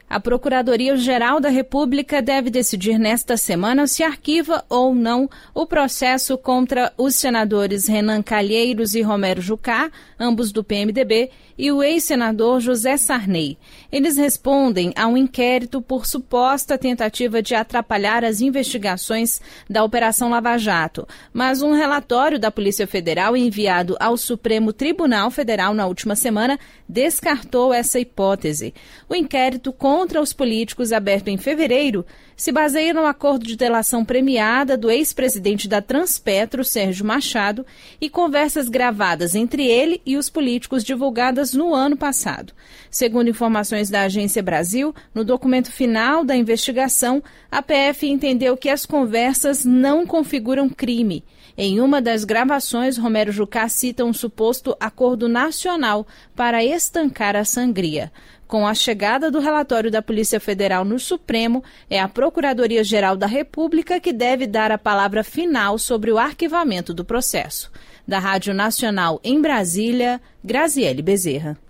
A Procuradoria-Geral da República deve decidir nesta semana se arquiva ou não o processo contra os senadores Renan Calheiros e Romero Jucá, ambos do PMDB, e o ex-senador José Sarney. Eles respondem a um inquérito por suposta tentativa de atrapalhar as investigações da Operação Lava Jato, mas um relatório da Polícia Federal enviado ao Supremo Tribunal Federal na última semana descartou essa hipótese. O inquérito contra os políticos, aberto em fevereiro, se baseia no acordo de delação premiada do ex-presidente da Transpetro, Sérgio Machado, e conversas gravadas entre ele e os políticos divulgadas no ano passado. Segundo informações da Agência Brasil, no documento final da investigação, a PF entendeu que as conversas não configuram crime. Em uma das gravações, Romero Jucá cita um suposto acordo nacional para estancar a sangria. Com a chegada do relatório da Polícia Federal no Supremo, é a Procuradoria-Geral da República que deve dar a palavra final sobre o arquivamento do processo. Da Rádio Nacional em Brasília, Graziele Bezerra.